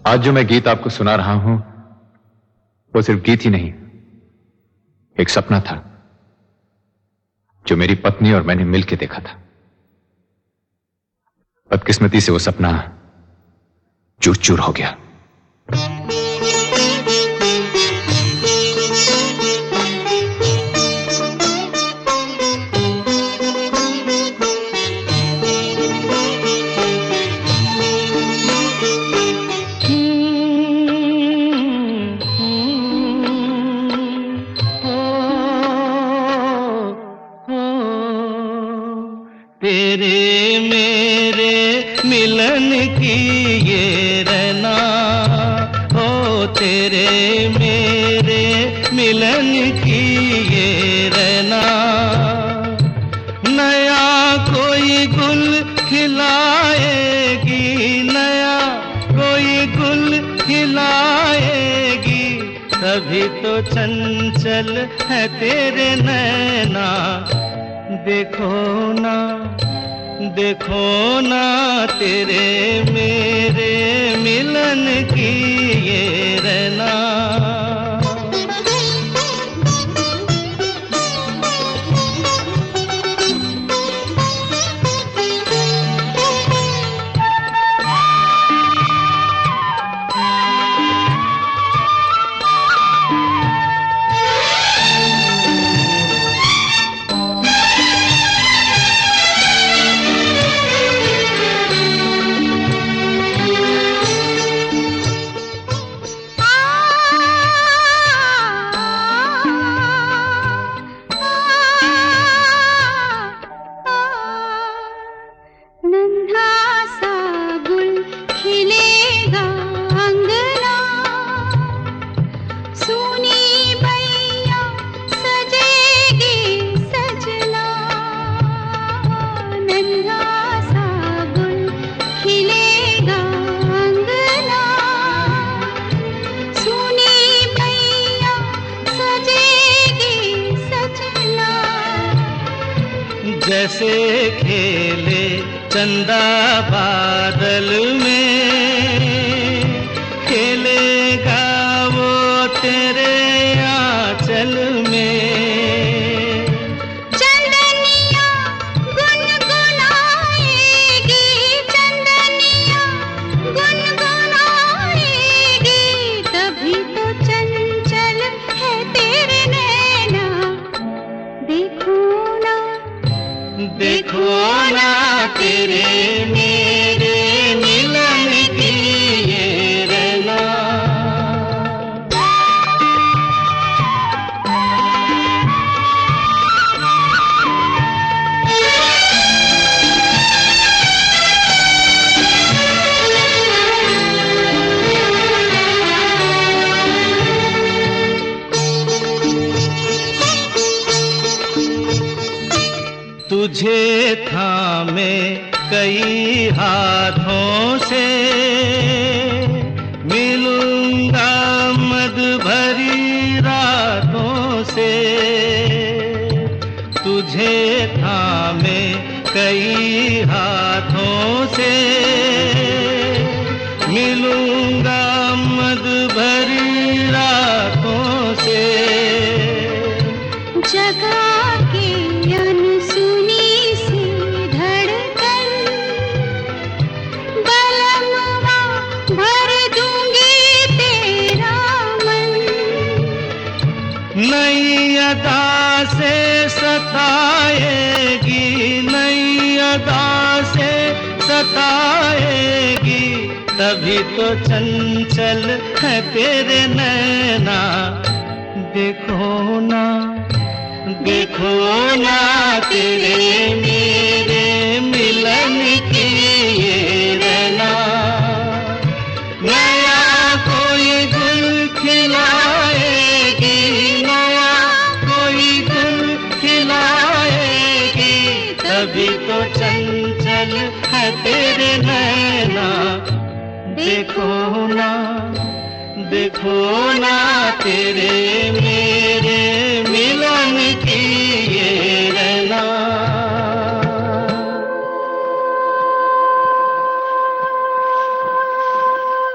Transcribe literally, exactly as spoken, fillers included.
आज जो मैं गीत आपको सुना रहा हूं वो सिर्फ गीत ही नहीं, एक सपना था जो मेरी पत्नी और मैंने मिलकर देखा था। बदकिस्मती से वो सपना चूर चूर हो गया। तेरे मेरे मिलन की ये रहना, हो तेरे मेरे मिलन की ये रहना। नया कोई गुल खिलाएगी, नया कोई गुल खिलाएगी, तभी तो चंचल है तेरे नैना। देखो ना देखो ना तेरे मेरे मिलन की ये रहना। जैसे खेले चंदा बादल में, खेलेगा वो तेरे आंचल में। चंदनिया गुनगुनाएगी, चंदनिया गुनगुनाएगी, तभी तो चंचल है तेरे नैना। देखो ना देखो ना तेरे मेरे मिलन की ये रहना। तुझे थामे कई हाथों से, मिलूंगा मद भरी रातों से। तुझे थामे कई हाथों से, मिलूंगा मद भरी रातों से। जगा के अनसुनी सी धड़कन, बलमवा भर दूंगी तेरा मन। नई अदा से सताएगी, नई अदा से सताएगी, तभी तो चंचल है तेरे नैना। देखो ना देखो ना तेरे मेरे मिलन की ये रहना। नया कोई गुल खिलाएगी, नया कोई गुल खिलाएगी, तभी तो चंचल है तेरे नैना। देखो ना देखो ना तेरे मेरे मिलन की ये रहना।